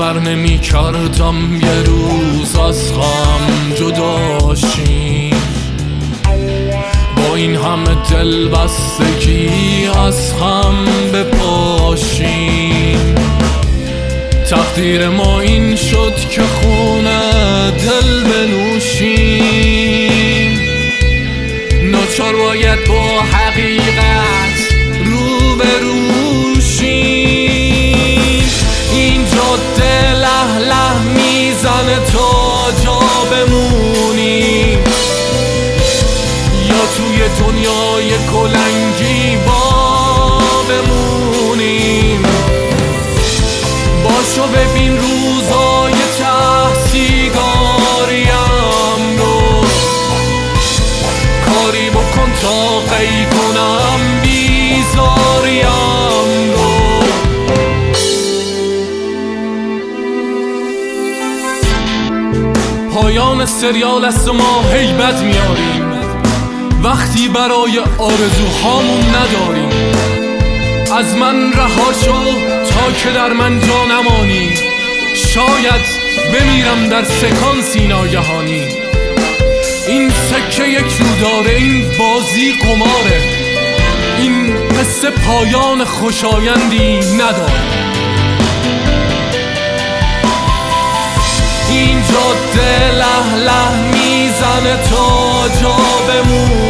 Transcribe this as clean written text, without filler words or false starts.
باور نمی کردم یه روز از غم جدا شیم، با این همه دل بستگی از هم بپاشیم. تقدیر ما این شد که خونه دل بنوشیم، ناچار باید با حقیقت روبرو شیم. این جاده له له میزنه تا جا بمونیم، یا توی دنیای کلنگی با بمونیم. باشو ببین روزای ته سیگاریم رو، کاری بکن تا قی کنم بیزاریم رو. پایان سریال است و ما هیبت میاریم، وقتی برای آرزوهامون نداریم. از من رها شو تا که در من جا نمانی، شاید بمیرم در سکانسی ناگهانی. این سکه یک رو داره، این بازی قماره، این قصه پایان خوشایندی نداره. این جاده له له میزنه تا جا بمون،